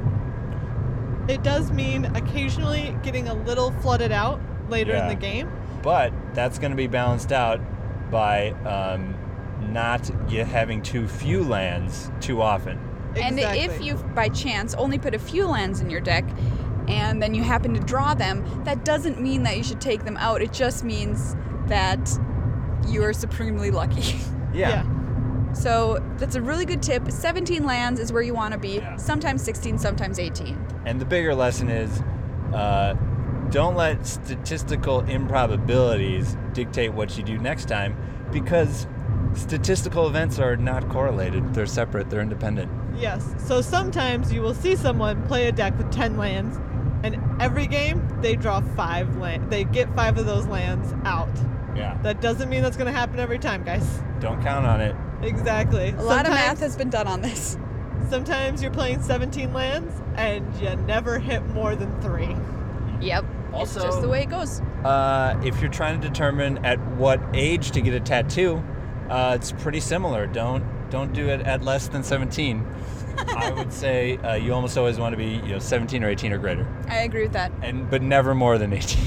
It does mean occasionally getting a little flooded out later in Yeah. the game. But that's going to be balanced out by um, not get, having too few lands too often. And if Exactly. you, by chance, only put a few lands in your deck, and then you happen to draw them, that doesn't mean that you should take them out. It just means that you are supremely lucky. Yeah. So that's a really good tip. seventeen lands is where you want to be. Yeah. Sometimes sixteen, sometimes eighteen. And the bigger lesson is uh, don't let statistical improbabilities dictate what you do next time because statistical events are not correlated. They're separate, they're independent. Yes. So sometimes you will see someone play a deck with ten lands, and every game they draw five land. They get five of those lands out. Yeah. That doesn't mean that's going to happen every time, guys. Don't count on it. Exactly. A lot of Sometimes- math has been done on this. Sometimes you're playing seventeen lands and you never hit more than three. Yep. Also- it's just the way it goes. Uh, if you're trying to determine at what age to get a tattoo, uh, it's pretty similar. Don't don't do it at less than seventeen. I would say uh, you almost always want to be you know seventeen or eighteen or greater, I agree with that. and but never more than eighteen.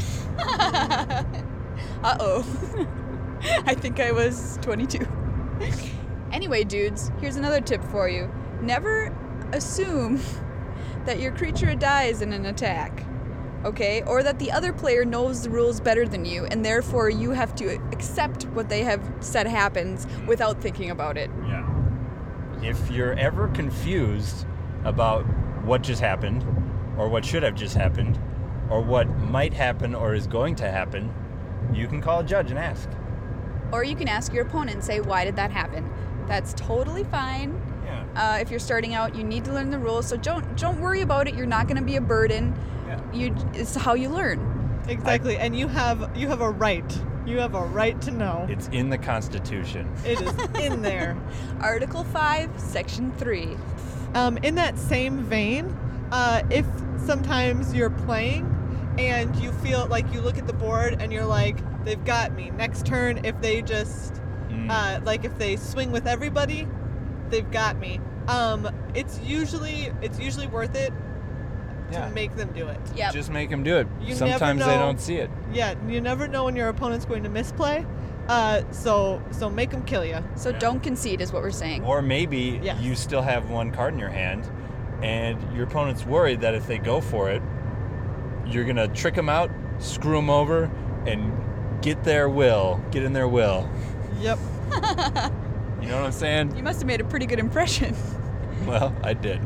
Uh-oh. I think I was twenty-two. Anyway, dudes, here's another tip for you. Never assume that your creature dies in an attack, okay? Or that the other player knows the rules better than you, and therefore you have to accept what they have said happens without thinking about it. Yeah. If you're ever confused about what just happened, or what should have just happened, or what might happen or is going to happen, you can call a judge and ask. Or you can ask your opponent and say, why did that happen? That's totally fine. Yeah. Uh, if you're starting out, you need to learn the rules, so don't don't worry about it. You're not going to be a burden. Yeah. You, it's how you learn. Exactly, and you have you have a right. You have a right to know. It's in the Constitution. It is in there. Article five, Section three. Um, in that same vein, uh, if sometimes you're playing and you feel like you look at the board and you're like, they've got me. Next turn, if they just, Mm. uh, like if they swing with everybody, they've got me. Um, it's usually it's usually worth it to Yeah. make them do it. Yep. Just make them do it. You never Sometimes they know. don't see it. Yeah, you never know when your opponent's going to misplay. Uh, so so make them kill you. So Yeah. don't concede is what we're saying. Or maybe Yes. you still have one card in your hand, and your opponent's worried that if they go for it, you're going to trick them out, screw them over, and get their will, get in their will. Yep. You know what I'm saying? You must have made a pretty good impression. Well, I did.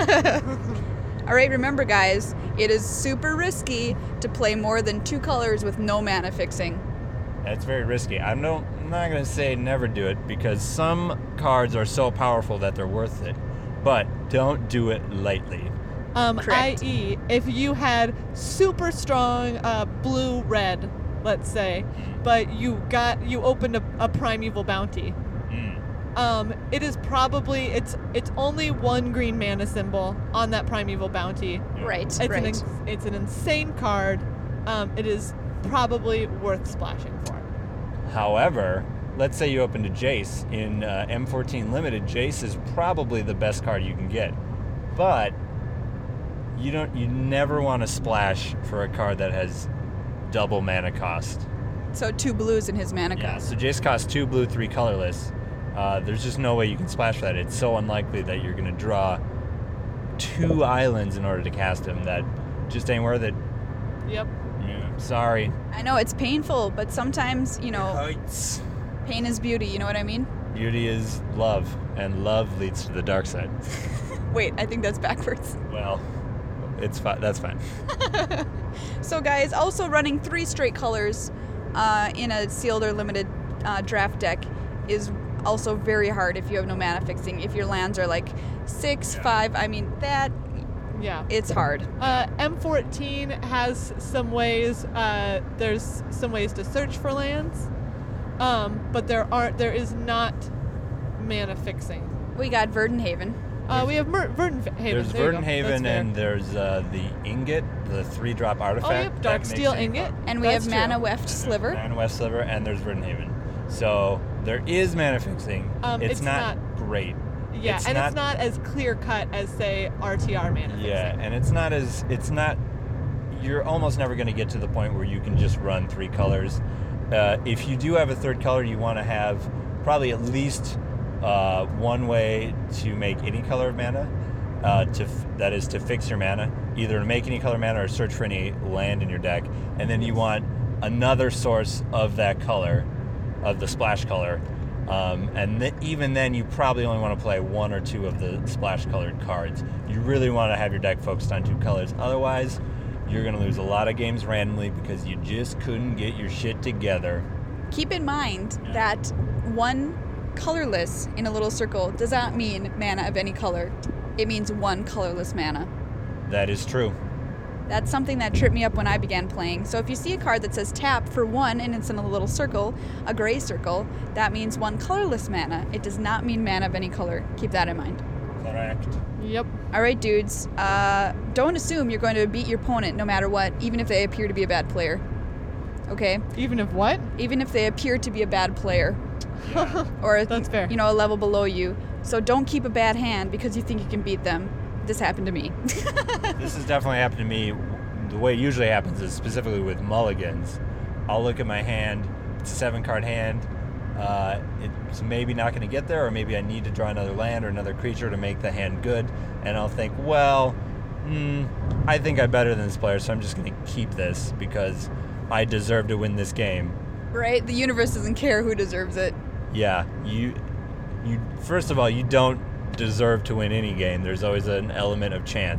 All right, remember guys, it is super risky to play more than two colors with no mana fixing. That's very risky. I'm, no, I'm not going to say never do it, because some cards are so powerful that they're worth it. But don't do it lightly. Um, Correct. that is, if you had super strong uh, blue red, let's say, but you got you opened a, a primeval bounty. Mm. Um, it is probably it's it's only one green mana symbol on that primeval bounty. Right, It's right. an ins- it's an insane card. Um, it is probably worth splashing for. However, let's say you opened a Jace. In uh, M fourteen Limited, Jace is probably the best card you can get. But you don't you never want to splash for a card that has double mana cost. So two blues in his mana Yeah, cost. so Jace costs two blue, three colorless. Uh, there's just no way you can splash for that. It's so unlikely that you're going to draw two islands in order to cast him. That just ain't worth it. Yep. Yeah, sorry. I know it's painful, but sometimes, you know, Heights. pain is beauty, you know what I mean? Beauty is love, and love leads to the dark side. Wait, I think that's backwards. Well, it's fine. That's fine. So guys, also running three straight colors uh, in a sealed or limited uh, draft deck is also very hard if you have no mana fixing. If your lands are like six, Yeah. five, I mean, that, Yeah. it's hard. Uh, M fourteen has some ways. Uh, there's some ways to search for lands, um, but there aren't. There is not mana fixing. We got Verdenhaven. Uh, we have Mer- Verdenhaven. There's there you go. That's Verdenhaven fair. and there's uh, the Ingot, the three-drop artifact. Oh, yep, that Darksteel makes it Ingot. fun. And we That's have true. Mana Weft Sliver. Mana West Sliver, and there's Verdenhaven. So there is mana fixing. Um, it's, it's not, not- great. Yeah, It's and not- it's not as clear cut as say R T R mana fixing. Yeah, and it's not as it's not. You're almost never going to get to the point where you can just run three colors. Uh, if you do have a third color, you want to have probably at least uh, one way to make any color of mana. Uh, to f- that is to fix your mana, either to make any color mana or search for any land in your deck, and then you want another source of that color, of the splash color. Um, and th- even then, you probably only want to play one or two of the splash-colored cards. You really want to have your deck focused on two colors. Otherwise, you're going to lose a lot of games randomly because you just couldn't get your shit together. Keep in mind that one colorless in a little circle does not mean mana of any color. It means one colorless mana. That is true. That's something that tripped me up when I began playing. So if you see a card that says tap for one and it's in a little circle, a gray circle, that means one colorless mana. It does not mean mana of any color. Keep that in mind. Correct. Yep. All right, dudes. Uh, don't assume you're going to beat your opponent no matter what, even if they appear to be a bad player. Okay? Even if what? Even if they appear to be a bad player. Yeah. Or, That's fair. you know, a level below you. So don't keep a bad hand because you think you can beat them. This happened to me. This has definitely happened to me. The way it usually happens is specifically with mulligans. I'll look at my hand. It's a seven-card hand. Uh, it's maybe not going to get there, or maybe I need to draw another land or another creature to make the hand good. And I'll think, well, hmm, I think I'm better than this player, so I'm just going to keep this because I deserve to win this game. Right? The universe doesn't care who deserves it. Yeah, you, you. First of all, you don't deserve to win any game. There's always an element of chance.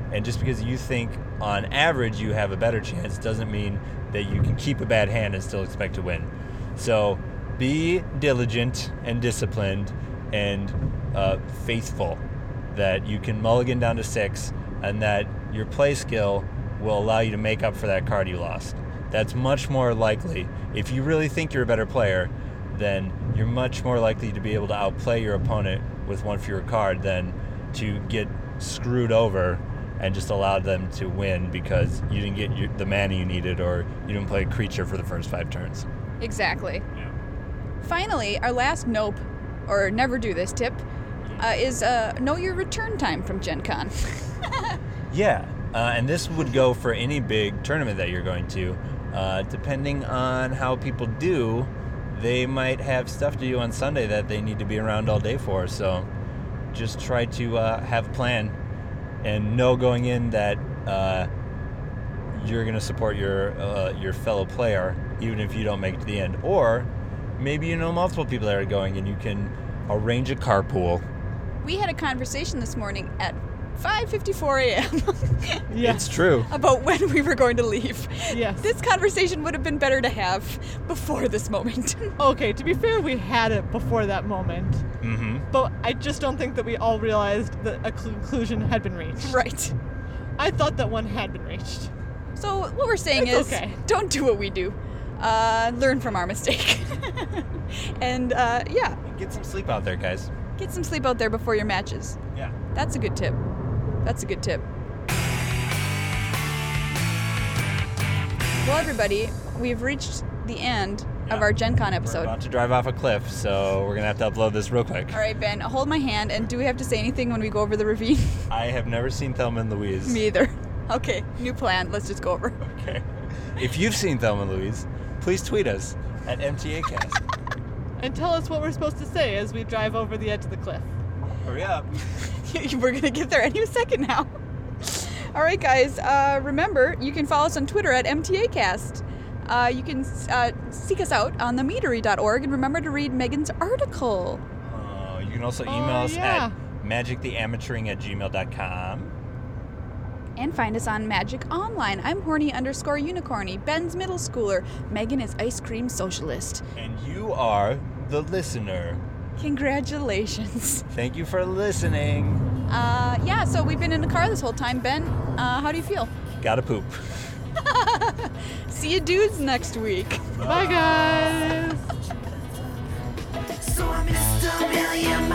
And just because you think on average you have a better chance doesn't mean that you can keep a bad hand and still expect to win. So be diligent and disciplined and uh, faithful, that you can mulligan down to six and that your play skill will allow you to make up for that card you lost. That's much more likely. If you really think you're a better player, then you're much more likely to be able to outplay your opponent with one fewer card than to get screwed over and just allow them to win because you didn't get your, the mana you needed, or you didn't play a creature for the first five turns. Exactly. Yeah. Finally, our last nope, or never do this tip, uh, is uh, know your return time from Gen Con. Yeah, uh, and this would go for any big tournament that you're going to. Uh, depending on how people do, they might have stuff to do on Sunday that they need to be around all day for. So just try to uh, have a plan and know going in that uh, you're going to support your uh, your fellow player, even if you don't make it to the end. Or maybe you know multiple people that are going and you can arrange a carpool. We had a conversation this morning at five fifty-four a.m. Yeah. It's true. about when we were going to leave. Yes. This conversation would have been better to have before this moment. Okay, to be fair, we had it before that moment. Mm-hmm. But I just don't think that we all realized that a conclusion had been reached. Right. I thought that one had been reached. So what we're saying It's is, okay. don't do what we do. Uh, learn from our mistake. And uh, yeah, Get some sleep out there, guys. get some sleep out there before your matches. Yeah. That's a good tip. That's a good tip. Well, everybody, we've reached the end Yeah. of our Gen Con We're episode. about to drive off a cliff, so we're going to have to upload this real quick. All right, Ben, hold my hand. And do we have to say anything when we go over the ravine? I have never seen Thelma and Louise. Me either. Okay, new plan. Let's just go over. Okay. If you've seen Thelma and Louise, please tweet us at M T A Cast. And tell us what we're supposed to say as we drive over the edge of the cliff. Hurry up. We're going to get there any second now. All right, guys. Uh, remember, you can follow us on Twitter at M T A Cast. Uh, you can uh, seek us out on the meadery dot org, and remember to read Megan's article. Uh, you can also Oh, email us yeah. at magic the amateuring at gmail dot com. And find us on Magic Online. I'm horny underscore unicorny. Ben's middle schooler. Megan is ice cream socialist. And you are the listener. Congratulations. Thank you for listening. Uh, yeah, so we've been in the car this whole time. Ben, uh, how do you feel? Gotta poop. See you dudes next week. Bye, guys. So I missed a million